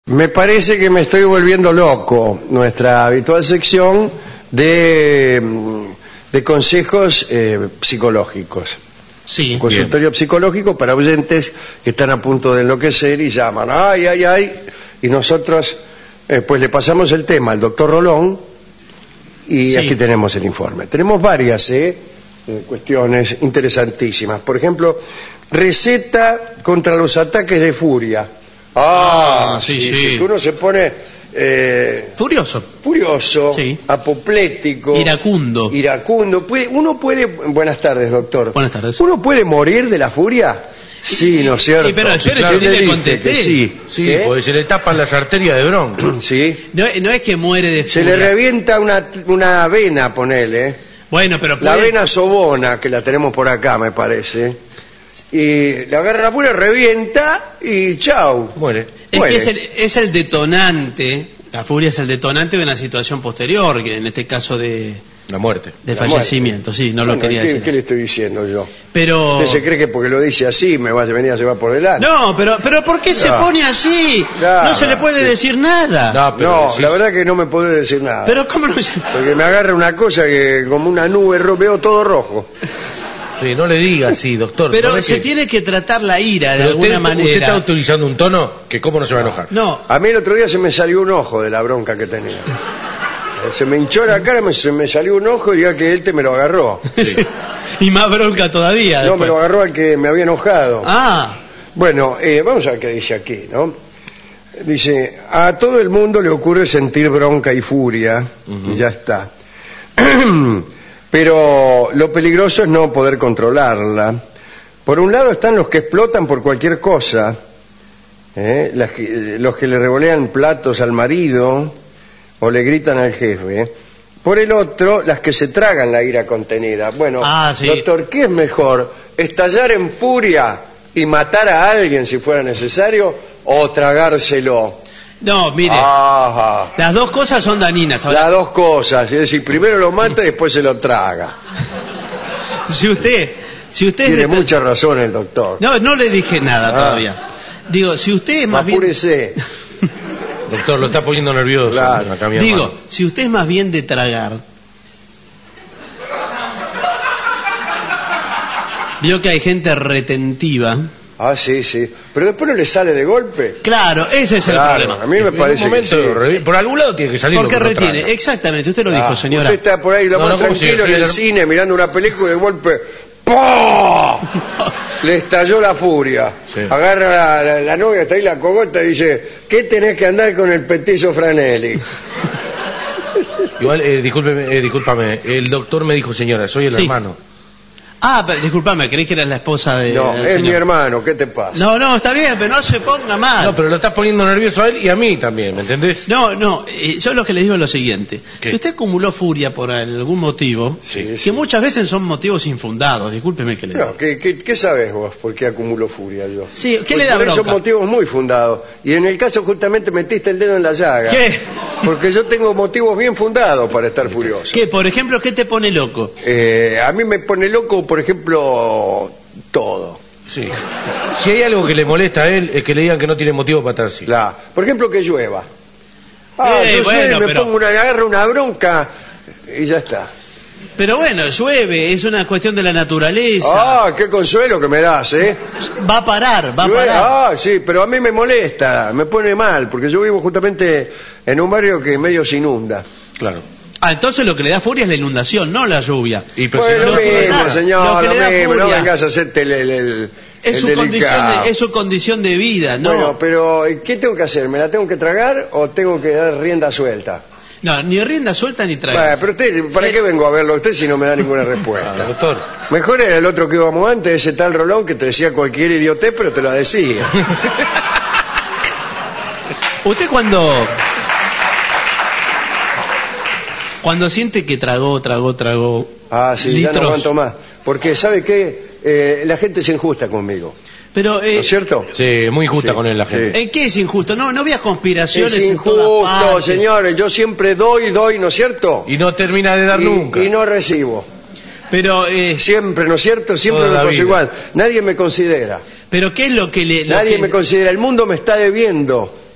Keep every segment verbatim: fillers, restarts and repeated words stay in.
Me parece que me estoy volviendo loco. Nuestra habitual sección de, de consejos eh, psicológicos. Sí. Consultorio bien. Psicológico para oyentes que están a punto de enloquecer y llaman, ay, ay, ay, y nosotros eh, pues le pasamos el tema al doctor Rolón y sí. Aquí tenemos el informe. Tenemos varias eh, eh, cuestiones interesantísimas. Por ejemplo, receta contra los ataques de furia. Ah, ah sí, sí, sí. sí. Que uno se pone eh, furioso, furioso, sí. Apoplético, iracundo, iracundo. Puede, uno puede. Buenas tardes, doctor. Buenas tardes. Uno puede morir de la furia. Sí, ¿no es cierto? Sí, pero espere, claro, si le contesté. Sí, sí, ¿Qué? porque se le tapan las arterias de bronca. Sí. No, no es que muere de furia. Se le revienta una, una vena, ponele. Bueno, pero puede... La vena sobona, que la tenemos por acá, me parece. Y le agarra la furia, revienta y chau. Muere. Es Muere. que es el, es el detonante, la furia es el detonante de una situación posterior, que en este caso de... La muerte. De La fallecimiento, muerte. sí, no Bueno, lo quería ¿qué, decir. ¿Qué le estoy diciendo yo? Pero... ¿Usted se cree que porque lo dice así me va a venir a llevar por delante? No, pero, pero ¿por qué se No. pone así? No, no se le puede sí. decir nada. No, pero No, sí. la verdad que no me puedo decir nada. Pero ¿cómo no se...? Porque me agarra una cosa que como una nube, ro- veo todo rojo. Sí, no le diga así, doctor. Pero ¿no es se que... tiene que tratar la ira de Pero alguna usted, manera. usted está utilizando un tono que cómo no se va a enojar. No, A mí el otro día se me salió un ojo de la bronca que tenía. Se me hinchó la cara, me, se me salió un ojo y diga que él te me lo agarró. sí. Y más bronca todavía. No, después. me lo agarró al que me había enojado. Ah, Bueno, eh, vamos a ver qué dice aquí, ¿no? Dice, a todo el mundo le ocurre sentir bronca y furia, uh-huh. Y ya está. Pero lo peligroso es no poder controlarla. Por un lado están los que explotan por cualquier cosa, ¿eh? Las que, los que le revolean platos al marido o le gritan al jefe. Por el otro, las que se tragan la ira contenida. Bueno, ah, sí. Doctor, ¿qué es mejor? ¿Estallar en furia y matar a alguien si fuera necesario o tragárselo? no, mire, Ajá. las dos cosas son dañinas. Ahora, Las dos cosas, es decir, primero lo mata y después se lo traga. si usted, si usted Tiene es de- mucha razón el doctor. no, no le dije nada Ah. todavía. Digo, si usted es más bien, Apúrese. Doctor, lo está poniendo nervioso. Claro. Acá mi digo, hermano. si usted es más bien de tragar, vio que hay gente retentiva. Ah, sí, sí. Pero después no le sale de golpe. Claro, ese es Claro, el a problema. mí me En parece un momento, que sí. revi- por algún lado tiene que salir. Porque lo que no retiene, traga. exactamente, usted lo dijo, Ah, señora. Usted está por ahí lo No, más no, ¿cómo tranquilo se- en el sí, cine mirando una película y de golpe ¡pah! Le estalló la furia. Sí. Agarra la, la, la novia, está ahí la cogota y dice, ¿qué tenés que andar con el petizo Franelli? Igual, eh, discúlpeme, eh, discúlpame, el doctor me dijo, señora, soy el Sí. hermano. Ah, pero, disculpame, creí que eras la esposa de... No, del es señor. mi hermano, ¿qué te pasa? No, no, está bien, pero no se ponga mal. No, pero lo estás poniendo nervioso a él y a mí también, ¿me entendés? No, no, eh, yo lo que le digo es lo siguiente. ¿Qué? Si usted acumuló furia por algún motivo, Sí, que sí. muchas veces son motivos infundados, discúlpeme que le diga. No, ¿qué, qué, qué sabes vos por qué acumulo furia yo? Sí, ¿qué Pues le da por eso bronca? son motivos muy fundados. Y en el caso justamente metiste el dedo en la llaga. ¿Qué? Porque yo tengo motivos bien fundados para estar furioso. ¿Qué, por ejemplo, qué te pone loco? Eh, a mí me pone loco, por ejemplo, todo. Sí. Si hay algo que le molesta a él, es que le digan que no tiene motivo para estar así. La, por ejemplo, que llueva. Ah, Eh, yo sé, bueno, me pero- pongo una, agarro una bronca y ya está. Pero bueno, llueve, es una cuestión de la naturaleza. Ah, qué consuelo que me das, ¿eh? Va a parar, va a Llueve- parar. Ah, sí, pero a mí me molesta, me pone mal, porque yo vivo justamente en un barrio que medio se inunda. Claro. Ah, entonces lo que le da furia es la inundación, no la lluvia. Y pero Bueno, si no, lo lo que mismo, da- señor, lo que lo le da mismo, no furia. vengas a hacerte el, el, el- Es el su, condición delicado. de, es su condición de vida, ¿no? Bueno, pero ¿qué tengo que hacer? ¿Me la tengo que tragar o tengo que dar rienda suelta? No, ni rienda suelta ni Bueno, traga. pero usted, ¿para Sí. qué vengo a verlo a usted si no me da ninguna Ah, respuesta? doctor. Mejor era el otro que íbamos antes, ese tal Rolón que te decía cualquier idiotez, pero te la decía. Usted cuando... Cuando siente que tragó, tragó, tragó... Ah, sí, ya no litros, aguanto más. Porque, ¿sabe qué? Eh, la gente se injusta conmigo. Pero, ¿No eh, es cierto? Sí, muy injusta Sí, con él la sí. gente. ¿en qué es injusto? No, no veas conspiraciones Es en todas injusto, partes. señores. Yo siempre doy, doy, ¿no es cierto? Y no termina de dar Y- nunca. y no recibo. Pero, eh, Siempre, ¿no es cierto? Siempre Toda me la pasa vida. igual. Nadie me considera. pero ¿qué es lo que le... lo Nadie que- me considera. El mundo me está debiendo.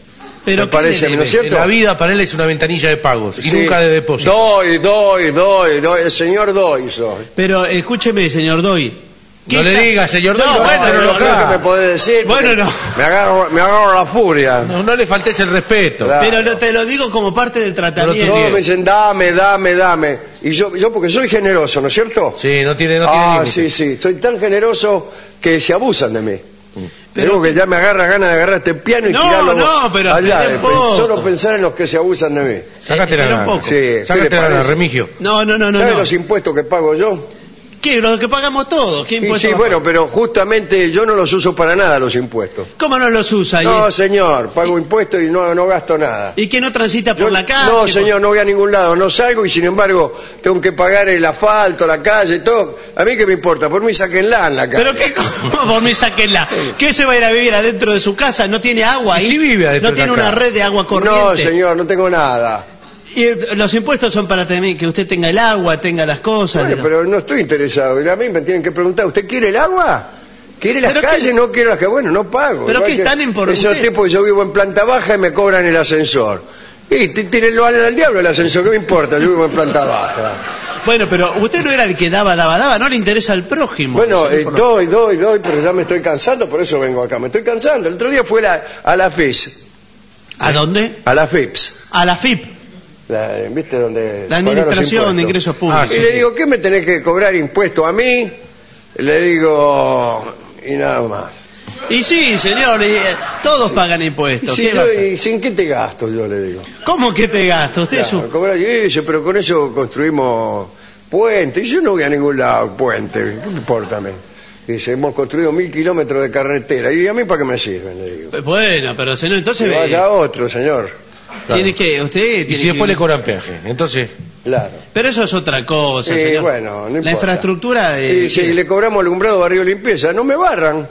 Pero me ¿qué parece, le ¿no es debe? cierto? La vida para él es una ventanilla de pagos y Sí. nunca de depósito. Doy, doy, doy, doy, el señor doy soy. Pero escúcheme, señor Doy. ¿Qué No le está- diga, señor No, Doy, bueno, váyase no, a no, enojar. creo que me podés decir. Bueno, porque no. Me agarro, me agarro la furia. No, no le faltes el respeto. Claro. Pero lo- te lo digo como parte del tratamiento. Todos me dicen, dame, dame, dame. Y yo, yo porque soy generoso, ¿no es cierto? Sí, no tiene, no tiene ah, límite. sí, sí. Soy tan generoso que se abusan de mí. Pero Pero que que- ya me agarra ganas de agarrar este piano y No, tirarlo no, pero allá. espere de- un poco. Solo pensar en los que se abusan de mí. Sácate Eh, la espera un gana. poco. Sí, ¿qué Sácate le la gana, parece? Remigio. No, no, no, no. ¿Sabes no. los impuestos que pago yo? ¿Qué? Lo que pagamos todos. ¿Qué Sí, impuestos? sí, va- bueno, pero justamente yo no los uso para nada los impuestos. ¿Cómo no los usa? No, ¿Y, señor, pago impuestos y no, no gasto nada. ¿Y que no transita por Yo- la calle? no, señor, no voy a ningún lado, no salgo y sin embargo tengo que pagar el asfalto, la calle, todo. A mí qué me importa, por mí sáquenla en la calle. ¿Pero qué? ¿Cómo por mí sáquenla? ¿Qué se va a ir a vivir adentro de su casa? ¿No tiene agua ¿Y ahí? si vive adentro ¿No de tiene la una casa? red de agua corriente? No, señor, no tengo nada. Y eh, los impuestos son para tener- que usted tenga el agua, tenga las cosas. Bueno, digo. pero no estoy interesado. Y a mí me tienen que preguntar, ¿usted quiere el agua? ¿Quiere las ¿Pero qué- calles? No quiero las calles. Bueno, no pago. ¿Pero Igual qué que es tan importante? Esos tipos que yo vivo en planta baja y me cobran el ascensor. Y t- tírenlo al, al diablo el ascensor, ¿qué me importa? Yo vivo en planta baja. Bueno, pero usted no era el que daba, daba, daba, no le interesa al prójimo. Bueno, Sí, eh, por- doy, doy, doy, pero ya me estoy cansando, por eso vengo acá. Me estoy cansando. El otro día fue la, a la F I P S. ¿A dónde? A la F I P S. A la F I P, La, ¿Viste? Donde la pagan los Administración de impuestos. Ingresos Públicos. Ah, Y le digo, ¿qué me tenés que cobrar impuesto a mí? Le digo, y nada más. Y sí, señor, y, eh, todos pagan impuestos. Sí, ¿Qué yo, va a hacer? ¿y sin qué te gasto? Yo le digo. ¿Cómo que te gasta? Usted es Claro, un... cobrar, y dice, pero con eso construimos puentes. Y yo no voy a ningún lado, puente. ¿Qué me importa a mí? Dice, hemos construido mil kilómetros de carretera. ¿Y a mí para qué me sirven? Le digo. Bueno, pero señor, entonces... Que eh, vaya otro, señor. tiene que... Usted Y tiene si después que... le cobran peaje. Entonces, Claro. Pero eso es otra cosa, Sí, señor. bueno, no La importa. infraestructura... Y eh, si ¿qué? le cobramos alumbrado, barrio, limpieza, no me barran.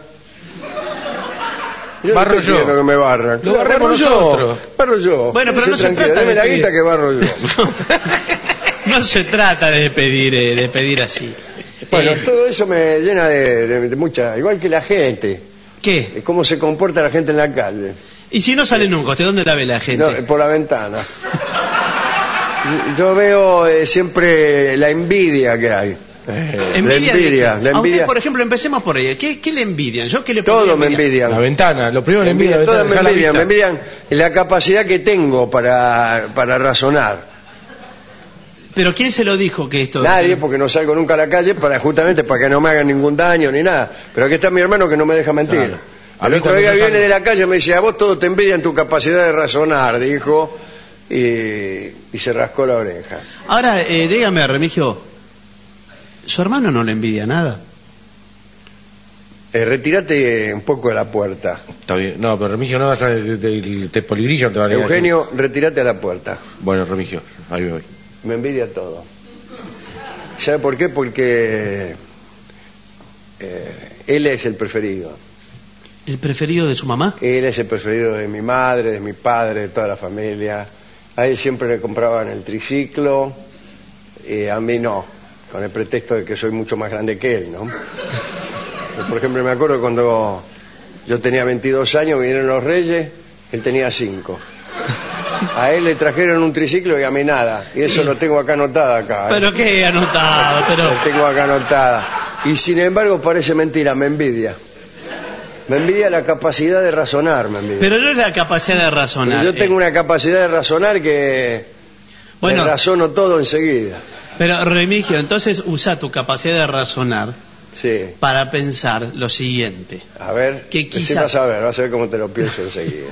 Yo Barro no estoy yo. pidiendo que me barran. Lo No, barremos barro yo, nosotros. barro yo. Bueno, pero Quédese no se tranquila, trata de deme la pedir. guita que barro yo. No se trata de pedir, eh, de pedir así. Bueno, Eh, todo eso me llena de, de- de mucha... Igual que la gente. ¿Qué? de cómo se comporta la gente en la calle. Y si no sale nunca, ¿usted dónde la ve la gente? No, por la ventana. Yo veo eh, siempre la envidia que hay. eh, la ¿Envidia de envidia, qué? la A usted, envidia. por ejemplo, empecemos por ella. ¿Qué, qué le envidian? ¿Yo qué le Todo podría me envidiar? envidian. la ventana, lo primero le envidia la Todas ventana, me dejar la envidian, me vista. envidian la capacidad que tengo para, para razonar. ¿Pero quién se lo dijo que esto? Nadie, porque no salgo nunca a la calle para justamente para que no me hagan ningún daño ni nada. Pero aquí está mi hermano que no me deja mentir. Claro. A El mí otro cuando día yo viene salgo- de la calle y me dice, a vos todo te envidian tu capacidad de razonar, dijo, y, y se rascó la oreja. Ahora, eh, dígame, Remigio, ¿su hermano no le envidia nada? Eh, retírate un poco de la puerta. Está bien. No, pero Remigio, no vas a... Te, te poligrillo te van a ir a decir. Eugenio, retírate a la puerta. Bueno, Remigio, ahí voy. Me envidia todo. ¿Sabe por qué? Porque eh, él es el preferido. ¿El preferido de su mamá? Él es el preferido de mi madre, de mi padre, de toda la familia. A él siempre le compraban el triciclo, y a mí no, con el pretexto de que soy mucho más grande que él, ¿no? Por ejemplo, me acuerdo cuando yo tenía veintidós años, vinieron los Reyes, él tenía cinco. A él le trajeron un triciclo y a mí nada. Y eso lo tengo acá anotada acá. ¿eh? ¿Pero qué anotado? Pero... Lo tengo acá anotada. Y sin embargo parece mentira, me envidia. Me envidia la capacidad de razonar, me envidia. Pero no es la capacidad de razonar. Yo tengo eh. una capacidad de razonar que Bueno. me razono todo enseguida. Pero, Remigio, entonces usa tu capacidad de razonar Sí. para pensar lo siguiente. A ver, Que sí quizá- vas a ver, vas a ver cómo te lo pienso enseguida.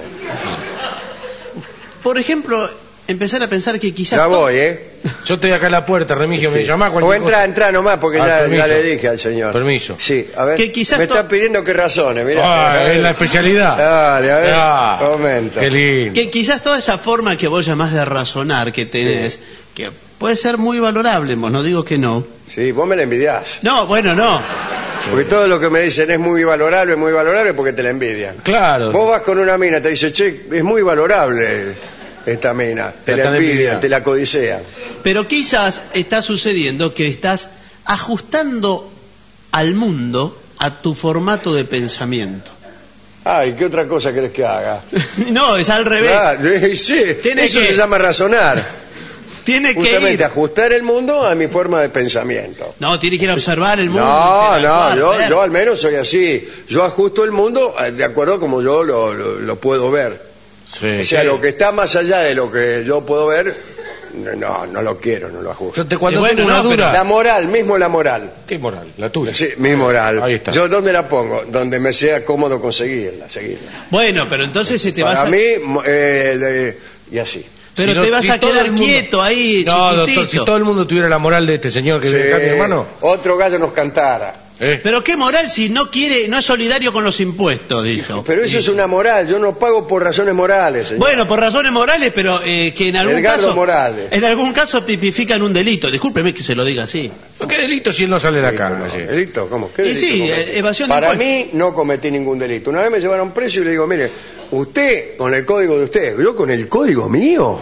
Por ejemplo, empezar a pensar que quizás... Ya to- voy, ¿eh? Yo estoy acá en la puerta, Remigio, me Sí. llama O cualquier entra, cosa. entra nomás, porque Ah, ya, permiso. ya le dije al señor. Permiso. Sí, a ver. Que quizás me to- está pidiendo que razone, mirá. Ah, A ver. es la especialidad. Dale, a ver, Ah, momento. Qué lindo. Que quizás toda esa forma que vos llamás de razonar que tenés, que puede ser muy valorable, vos no digo que no. Sí, vos me la envidiás. No, bueno, no. Porque todo lo que me dicen es muy valorable, muy valorable, porque te la envidian. Claro. Vos vas con una mina, te dice, che, es muy valorable esta mina. Te La la están envidian, envidiando. te la codicean. Pero quizás está sucediendo que estás ajustando al mundo a tu formato de pensamiento. Ay, ¿qué otra cosa querés que haga? No, es al revés. Ah, sí, Tiene eso que- se llama razonar. Tiene que Justamente ir. ajustar el mundo a mi forma de pensamiento. No, tiene que ir a observar el mundo. No, no, interactuar, yo, ver. yo al menos soy así. Yo ajusto el mundo eh, de acuerdo como yo lo, lo- lo puedo ver. Sí, O sea, que- lo que está más allá de lo que yo puedo ver, no, no lo quiero, no lo ajusto. Yo te, cuando Eh, bueno, tengo una no, pero- duda... La moral, mismo la moral. ¿Qué moral? La tuya. Sí, mi moral. Ahí está. Yo, ¿dónde la pongo? Donde me sea cómodo conseguirla, seguirla. Bueno, pero entonces se te vas Para a... mí, mo- eh, de- y así. Pero Si no- te vas si a todo quedar el mundo- quieto ahí, No, chiquitito. doctor, si todo el mundo tuviera la moral de este señor que Sí, viene acá, mi hermano... otro gallo nos cantara. ¿eh? Pero qué moral si no quiere, no es solidario con los impuestos, dijo. Pero eso es una moral, yo no pago por razones morales, señor. Bueno, por razones morales, pero eh, que en algún Edgardo caso... Morales. En algún caso tipifican un delito. Discúlpeme que se lo diga así. ¿Qué delito si él no sale de acá? Delito, no. así? ¿Delito? ¿Cómo? ¿Qué Y delito sí, cometí? eh, evasión de Para impuestos. mí no cometí ningún delito. Una vez me llevaron preso y le digo, mire, usted con el código de usted, yo con el código mío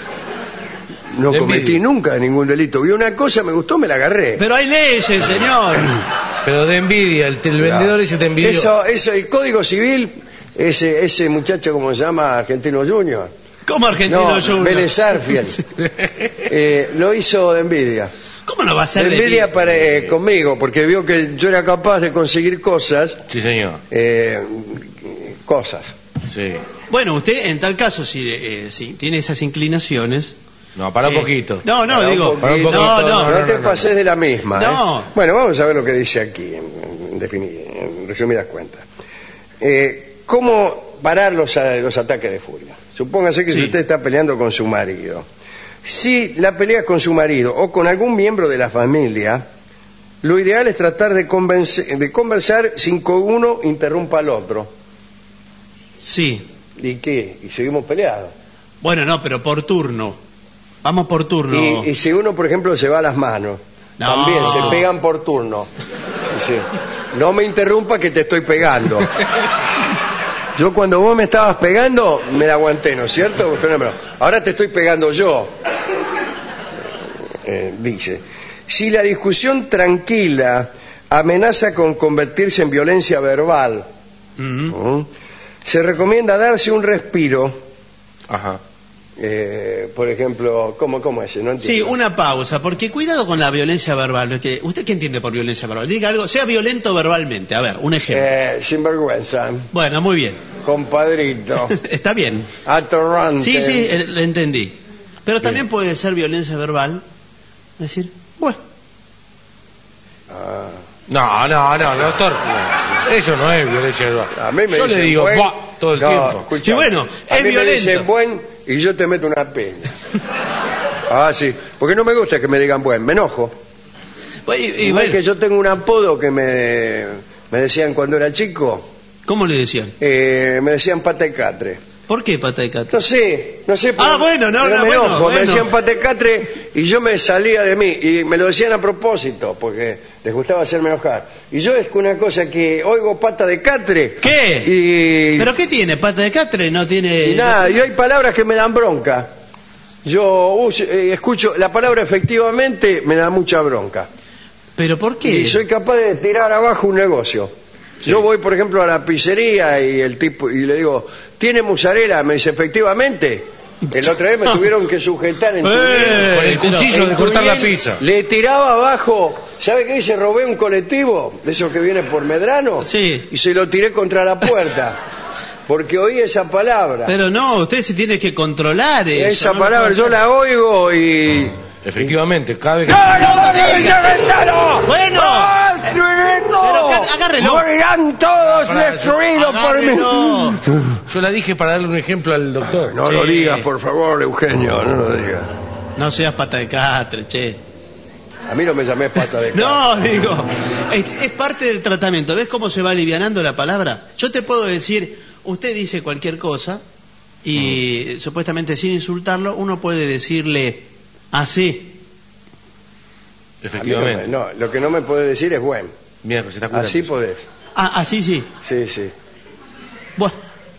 no De cometí envidia. nunca ningún delito. Vi una cosa, me gustó, me la agarré. Pero hay leyes, señor. Pero de envidia, el, el vendedor ese te envidió. Eso, eso, el código civil, ese, ese muchacho, ¿cómo se llama? Argentino Junior. ¿Cómo argentino No, Junior? Vélez Arfield. Eh, lo hizo de envidia. ¿Cómo no va a De ser de envidia mí? para, eh, conmigo, porque vio que yo era capaz de conseguir cosas, Sí, señor. eh, cosas. Sí. Bueno, usted en tal caso, si, eh, si tiene esas inclinaciones... No, para un eh, poquito. No, no, Para un digo... poquito. Para un poquito, no, no, No, no, te no, no. pases de la misma. No. ¿eh? Bueno, vamos a ver lo que dice aquí, en, en defini- en resumidas cuentas. Eh, ¿Cómo parar los, a- los ataques de furia? Supóngase que Sí. si usted está peleando con su marido. Si la pelea es con su marido o con algún miembro de la familia, lo ideal es tratar de, convence- de conversar sin que uno interrumpa al otro. Sí. ¿Y qué? Y seguimos peleados. Bueno, no, pero por turno. Vamos por turno. Y, y si uno, por ejemplo, se va a las manos, No. también se pegan por turno. Dice, no me interrumpa que te estoy pegando. Yo cuando vos me estabas pegando, me la aguanté, ¿no es cierto? Fenómeno. Ahora te estoy pegando yo. Eh, dice, si la discusión tranquila amenaza con convertirse en violencia verbal, Ujú. ¿Mm? se recomienda darse un respiro. Ajá. Eh, por ejemplo, ¿cómo, cómo es? No Sí, entiendo. una pausa, porque cuidado con la violencia verbal. Es que, ¿usted qué entiende por violencia verbal? Diga algo, sea violento verbalmente. A ver, un ejemplo. Eh, sinvergüenza, Bueno, muy bien. compadrito, Está bien. atorrante. Sí, sí, eh, lo entendí. Pero también puede ser violencia verbal. Decir, bueno, Ah, No, no, no, doctor. no. Eso no es violencia verbal. a mí me Yo dicen le digo, buen, "Buah", todo el no, tiempo. escuchá, Sí, bueno, a es mí violento. me dicen buen y yo te meto una peña. Ah, sí, porque no me gusta que me digan buen, me enojo. pues, y- y Igual bueno, que yo tengo un apodo que me, me decían cuando era chico, ¿cómo le decían? eh, me decían pata de catre. ¿Por qué pata de catre? No sé, no sé. Ah, bueno, no, pero no, me bueno, enojo. bueno. Me decían patecatre y yo me salía de mí. Y me lo decían a propósito, porque les gustaba hacerme enojar. Y yo es que una cosa que oigo pata de catre. ¿Qué? Y, ¿Pero qué tiene? ¿Pata de catre? No tiene... y nada, y hay palabras que me dan bronca. Yo uso- eh, escucho la palabra efectivamente, me da mucha bronca. ¿Pero por qué? Y soy capaz de tirar abajo un negocio. Yo voy, por ejemplo, a la pizzería y el tipo y le digo, ¿tiene mozzarella? Me dice, efectivamente. El otra vez me tuvieron que sujetar en Eh, Tuniel. Con el pero- cuchillo de En cortar la Tuniel pizza. Le tiraba abajo, ¿sabe qué hice? Robé un colectivo, de esos que viene por Medrano, Sí. y se lo tiré contra la puerta. Porque oí esa palabra. Pero no, usted se tiene que controlar eso. esa no palabra puede yo ser. la oigo y... Efectivamente, cada vez que... ¡No, no, no, no, no! Bueno, pero ca- agárrelo. Morirán todos Pará, destruidos por Agárrelo. mí. Yo la dije para darle un ejemplo al doctor. No Sí. lo digas, por favor, Eugenio, no lo digas. No seas pata de catre, che. A mí no me llamé pata de No, digo, es, es parte del tratamiento. ¿Ves cómo se va alivianando la palabra? Yo te puedo decir, usted dice cualquier cosa y Mm. supuestamente sin insultarlo, uno puede decirle así. A mí no, me- Efectivamente. no, lo que no me puede decir es bueno. Mira, que se está curando. Así podés. Ah, así sí. Sí, sí. Bueno,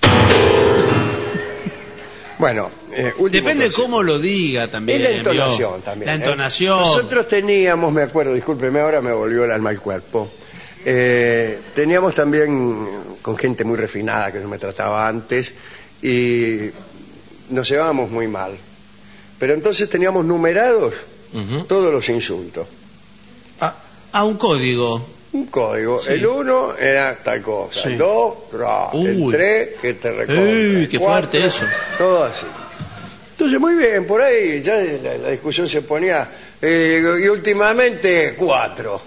Bueno, eh, último depende consejo. cómo lo diga también. Y la entonación ¿vio? también. La ¿eh? entonación. Nosotros teníamos, me acuerdo, discúlpeme, ahora me volvió el alma al cuerpo. Eh, teníamos también con gente muy refinada que no me trataba antes, y nos llevábamos muy mal. Pero entonces teníamos numerados Ujú. todos los insultos. Ah, A un código. Un código. Sí. El uno era tal cosa, Sí. el dos, tra, el Uy. tres, que te recontra, Ey, el qué cuatro, fuerte eso. todo así. Entonces, muy bien, por ahí ya la, la discusión se ponía, eh, y últimamente cuatro.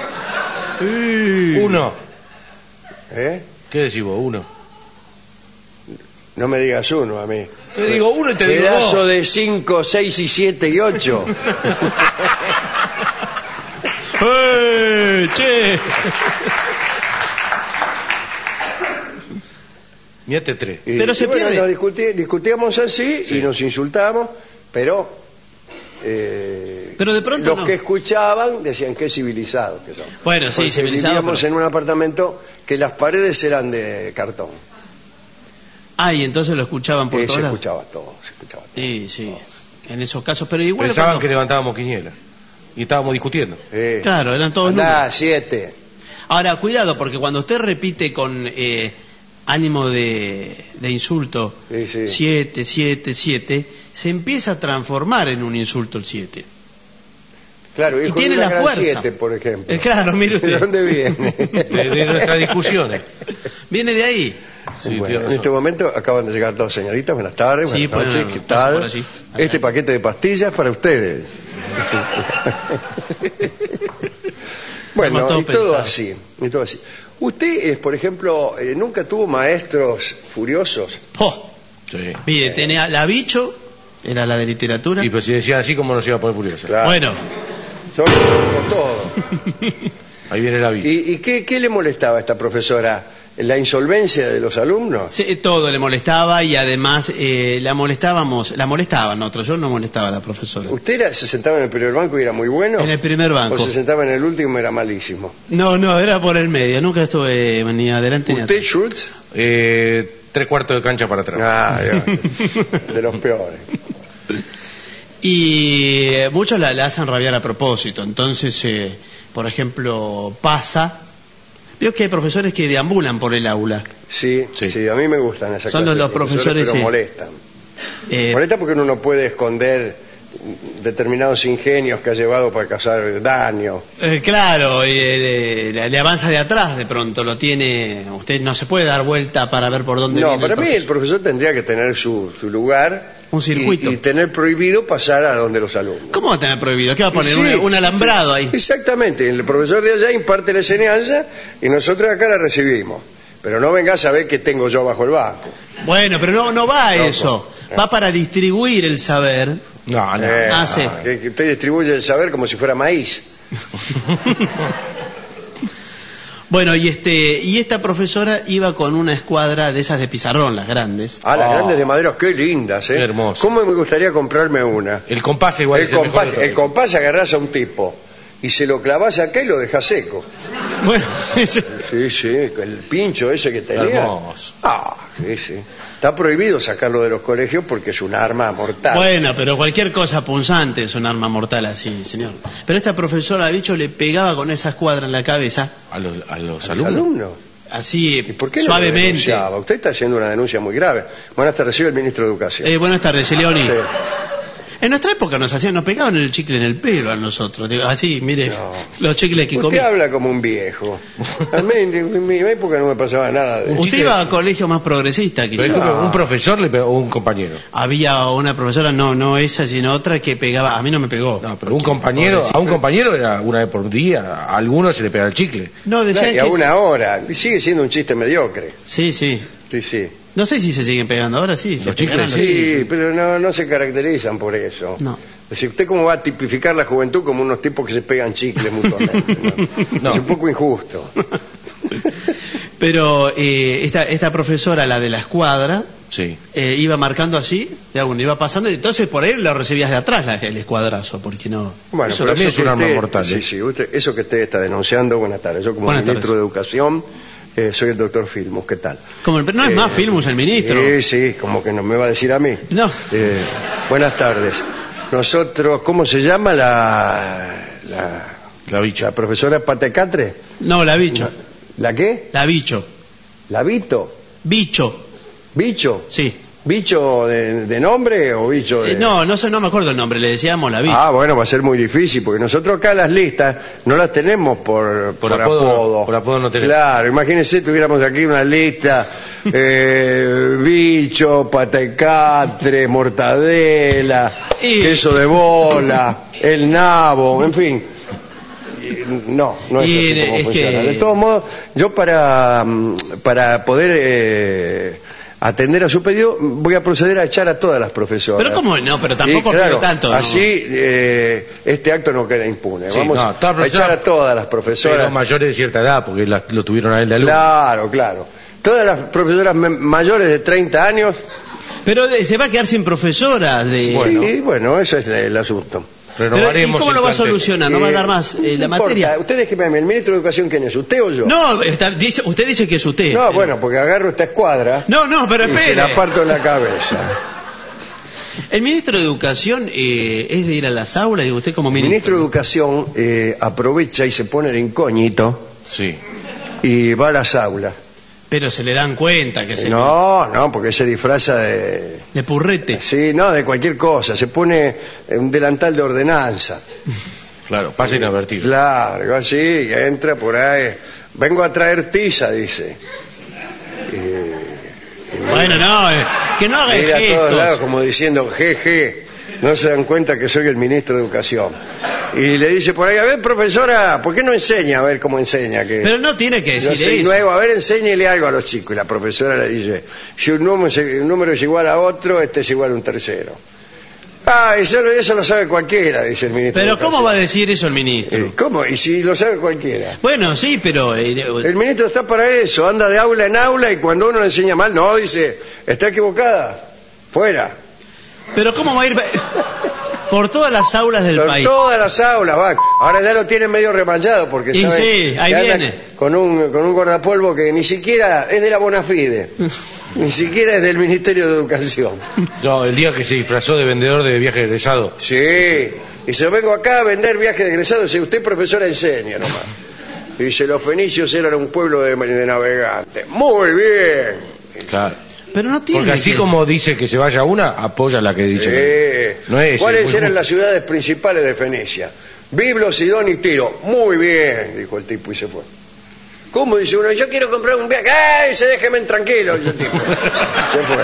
uno. ¿Eh? ¿Qué decís vos? Uno. No me digas uno a mí. Te digo uno y te digo Pedazo dos. de cinco, seis y siete y ocho. ¡Eh, che! Miate tres. Y, Pero se y bueno, pierde. nos discutí- discutíamos así Sí. y nos insultábamos, pero eh, Pero de pronto los no. que escuchaban decían qué civilizados que son. Bueno, sí, Porque civilizado, vivíamos pero- en un apartamento que las paredes eran de cartón. Ah, y entonces lo escuchaban por Que todos se lados. escuchaba todo, se escuchaba todo. Sí, sí. En esos casos, pero igual. Pensaban cuando- que levantábamos quiniela. Y estábamos discutiendo. Eh, Claro, eran todos andá, números. siete. Ahora, cuidado, porque cuando usted repite con eh, ánimo de, de insulto, Sí, sí. siete, siete, siete, se empieza a transformar en un insulto el siete. Claro, Y hijo tiene de una la gran fuerza. siete, por ejemplo. Eh, claro, mire usted. ¿De dónde viene? De, de nuestras discusiones. Viene de ahí. Sí, Bueno, tiene en razón. este momento acaban de llegar dos señoritas. Buenas tardes, Sí, buenas pues, noches, ¿qué pasa por tal? allí. Este paquete de pastillas para ustedes. Bueno, Estamos todos y todo pensados. así, y todo así. Usted, eh, por ejemplo, eh, nunca tuvo maestros furiosos. Oh, Sí. mire, tenía la bicho, era la de literatura. Y pues si decían así, ¿cómo nos iba a poner furiosos? Claro. Bueno, Son como todo. Ahí viene la vida. ¿Y, y qué, qué le molestaba a esta profesora? ¿La insolvencia de los alumnos? sí, todo le molestaba y además eh, la molestábamos, la molestaban otros, yo no molestaba a la profesora. ¿Usted era- se sentaba en el primer banco y era muy bueno? En el primer banco. ¿O se sentaba en el último y era malísimo? No, no, era por el medio, nunca estuve ni adelante ni ¿Usted, atrás. Schultz? Eh, tres cuartos de cancha para atrás. Ah, ya. De los peores. Y eh, muchos la, la hacen rabiar a propósito, entonces, eh, por ejemplo, pasa. Veo que hay profesores que deambulan por el aula. Sí, sí, Sí. a mí me gustan esas Son clases los- de los profesores, pero sí. molestan. Eh, Molesta porque uno no puede esconder determinados ingenios que ha llevado para causar daño. eh, claro, y, eh, le, le avanza de atrás de pronto, lo tiene. Usted no se puede dar vuelta para ver por dónde No, viene. para el mí el profesor. profesor tendría que tener su, su lugar Un circuito. y, y tener prohibido pasar a donde los alumnos. ¿Cómo va a tener prohibido? ¿Qué va a poner? Y sí, un, un alambrado sí, ahí. Exactamente, el profesor de allá imparte la enseñanza y nosotros acá la recibimos. Pero no vengas a ver qué tengo yo bajo el banco. Bueno, pero no, no va a No, eso. no. Va para distribuir el saber. No, no. Eh, Ah, sí. que, que usted distribuye el saber como si fuera maíz. Bueno, y este y esta profesora iba con una escuadra de esas de pizarrón, las grandes. Ah, las Oh. grandes de madera, qué lindas, ¿eh? Qué hermoso. ¿Cómo me gustaría comprarme una? El compás igual El es el mejor compás, de todos. el compás agarrás a un tipo y se lo clavás acá y lo dejas seco. Bueno, eso- Sí, sí, el pincho ese que tenía. Hermoso. Ah, sí, sí. Está prohibido sacarlo de los colegios porque es un arma mortal. bueno, pero cualquier cosa punzante es un arma mortal así, señor. Pero esta profesora, bicho, le pegaba con esa escuadra en la cabeza, A los, a los ¿Los alumnos. alumnos? así, ¿Y por qué no lo suavemente. denunciaba? Usted está haciendo una denuncia muy grave. Buenas tardes, soy el ministro de Educación. Eh, buenas tardes, Leoni. Sí. En nuestra época nos hacían, nos pegaban el chicle en el pelo a nosotros. Digo, así, mire, No. los chicles que Usted comía. habla como un viejo. A mí en en mi época no me pasaba nada de Usted chicle- iba a colegio más progresista que Pero yo. ¿Un profesor le pegó o un compañero? Había una profesora, no, no esa, sino otra que pegaba. A mí no me pegó. No, pero un compañero, a un compañero era una vez por día, a algunos se le pega el chicle. No, decían Y a que una hora. Y sigue siendo un chiste mediocre. sí, sí. Sí, sí. No sé si se siguen pegando ahora, sí. se Los chicles, pegarán los sí. chicles. Sí, pero no, no se caracterizan por eso. No. Es decir, ¿usted cómo va a tipificar la juventud como unos tipos que se pegan chicles mutuamente? ¿no? No. Es un poco injusto. Pero eh, esta, esta profesora, la de la escuadra, Sí. eh, iba marcando así, de alguna, iba pasando, y entonces por él lo recibías de atrás la- el escuadrazo, porque no. Bueno, Eso pero también es que un arma usted- mortal, Sí, ¿eh? sí, usted- eso que usted está denunciando, buenas tardes. Yo como Buenas ministro tardes. de Educación eh, soy el doctor Filmus, ¿qué tal? Como el- no es Eh, más Filmus el ministro. Sí, sí, como que no me va a decir a mí. No. Eh, buenas tardes. Nosotros, ¿cómo se llama la, la, La bicha. la profesora Patecatre? No, la bicho. ¿La qué? La bicho. ¿Labito? Bicho. ¿Bicho? Sí. ¿Bicho de, de nombre o bicho de...? Eh, no, no sé, no me acuerdo el nombre, le decíamos la bicho. Ah, bueno, va a ser muy difícil, porque nosotros acá las listas no las tenemos por, Por por apodo, apodo. por apodo no tenemos. Claro, imagínense, tuviéramos aquí una lista, eh, bicho, patacatre, mortadela, Y- queso de bola, el nabo, en fin. Y No, no es Y así como es funciona. que- De todos modos, yo para, mm, para poder eh, atender a su pedido, voy a proceder a echar a todas las profesoras. Pero cómo no, pero tampoco Sí, claro, pido tanto. ¿no? Así eh, este acto no queda impune. Sí, Vamos no, toda a profesora- echar a todas las Pero profesoras. mayores de cierta edad, porque la- lo tuvieron a él de alumno. Claro, claro. Todas las profesoras me- mayores de treinta años. Pero de- se va a quedar sin profesoras. De... Bueno. Y bueno, eso es el asunto. Pero, ¿y Renovaremos cómo el lo va a plantel. solucionar? ¿No va a Eh, dar más eh, la no materia? importa. Usted déjeme a mí, el ministro de Educación, ¿quién es? ¿Usted o yo? No, está- dice, usted dice que es usted. No, pero- bueno, porque agarro esta escuadra No, no, pero y se espere. la parto en la cabeza. El ministro de Educación eh, es de ir a las aulas y usted como El ministro. ministro de Educación eh, aprovecha y se pone de incógnito Sí. y va a las aulas. Pero se le dan cuenta que se No, no, porque se disfraza de... de purrete. Sí, no, de cualquier cosa. Se pone un delantal de ordenanza. Claro, pasa inadvertido. Largo, así, y entra por ahí. Vengo a traer tiza, dice. Bueno, no, eh, que no haga Mira a todos gestos. lados como diciendo, jeje, no se dan cuenta que soy el ministro de Educación. Y le dice por ahí, a ver, profesora, ¿por qué no enseña? A ver cómo enseña. Que Pero no tiene que yo decir soy eso. nuevo, a ver, enséñele algo a los chicos. Y la profesora le dice, si un número, es- un número es igual a otro, este es igual a un tercero. Ah, eso, eso lo sabe cualquiera, dice el ministro. Pero de ¿cómo va a Educación. decir eso el ministro? Eh, ¿Cómo? Y si lo sabe cualquiera. Bueno, sí, pero... eh, El ministro está para eso, anda de aula en aula y cuando uno le enseña mal, no, dice, está equivocada, fuera. pero ¿cómo va a ir por todas las aulas del Por país? todas las aulas van. Ahora ya lo tienen medio remallado porque Y saben sí, ahí que andan viene. con un con un guardapolvo que ni siquiera es de la Bonafide, ni siquiera es del Ministerio de Educación. No, el día que se disfrazó de vendedor de viaje egresado. Sí, y se vengo acá a vender viajes de egresados, y usted profesora enseña nomás. Dice, los fenicios eran un pueblo de, de navegantes. Muy bien. Claro. Pero no tiene Porque así que- como dice que se vaya una, apoya la que dice. Eh, No es, ¿Cuáles es muy eran justo. las ciudades principales de Fenicia? Biblo, Sidón y Tiro. Muy bien, dijo el tipo y se fue. ¿Cómo? Dice uno, yo quiero comprar un viaje. ¡Ay, se déjeme tranquilo! Dice el tipo. Se fue.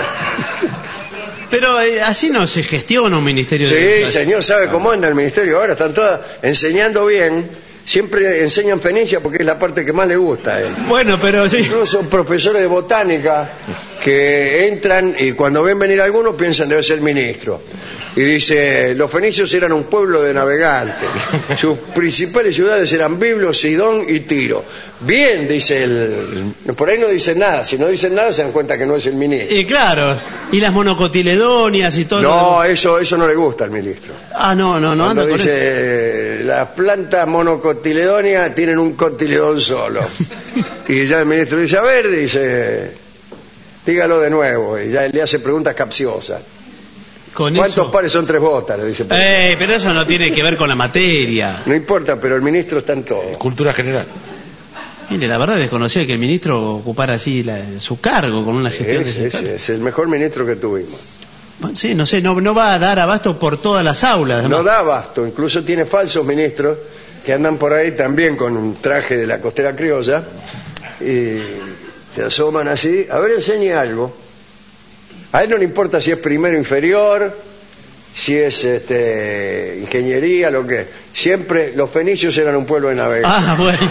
Pero eh, así no se gestiona un ministerio de Sí, Educación. señor, ¿sabe cómo anda el ministerio? Ahora están todas enseñando bien. Siempre enseñan Fenicia porque es la parte que más le gusta a él. Bueno, pero sí. Incluso profesores de botánica que entran y cuando ven venir algunos piensan debe ser ministro. Y dice, los fenicios eran un pueblo de navegantes. Sus principales ciudades eran Biblo, Sidón y Tiro. Bien, dice el... Por ahí no dicen nada. Si no dicen nada se dan cuenta que no es el ministro. Y claro, y las monocotiledonias y todo. lo No, demás. eso, eso no le gusta al ministro. Ah, no, no, no Cuando anda con eso. dice, las plantas monocotiledóneas tienen un cotiledón solo. Y ya el ministro dice, a ver, dice, dígalo de nuevo. Y ya le hace preguntas capciosas. Con ¿Cuántos eso. pares son tres botas? Le dice. Eh, pero eso no tiene que ver con la materia. No importa, pero el ministro está en todo. Cultura general. Mire, la verdad desconocía que el ministro ocupara así la- su cargo con una gestión Es, de es- es el mejor ministro que tuvimos. Bueno, sí, no sé, no, no va a dar abasto por todas las aulas. No además. da abasto, incluso tiene falsos ministros que andan por ahí también con un traje de la costera criolla y se asoman así. A ver, enseñe algo. A él no le importa si es primero inferior, si es este, ingeniería, lo que. Siempre los fenicios eran un pueblo de navegantes. Ah, bueno.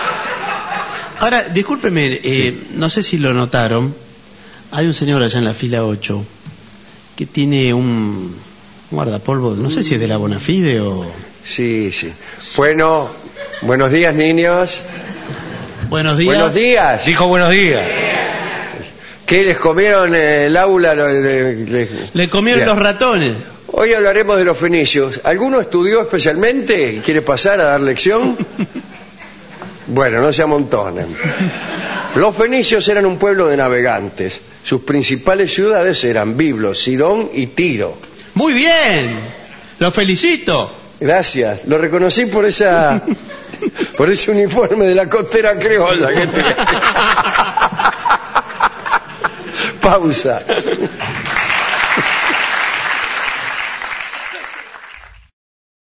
Ahora, discúlpeme, eh, no sé si lo notaron. Hay un señor allá en la fila ocho que tiene un guardapolvo, no sé si es de la Bonafide o... Sí, sí. Bueno, buenos días, niños. Buenos días. Buenos días. Dijo buenos días. ¿Qué les comieron eh, el aula? Lo de- de- Le comieron Bien. los ratones. Hoy hablaremos de los fenicios. ¿Alguno estudió especialmente y quiere pasar a dar lección? Bueno, no se amontonen. Los fenicios eran un pueblo de navegantes. Sus principales ciudades eran Biblo, Sidón y Tiro. Muy bien. Lo felicito. Gracias. Lo reconocí por esa, por ese uniforme de la costera criolla que tiene. Pausa.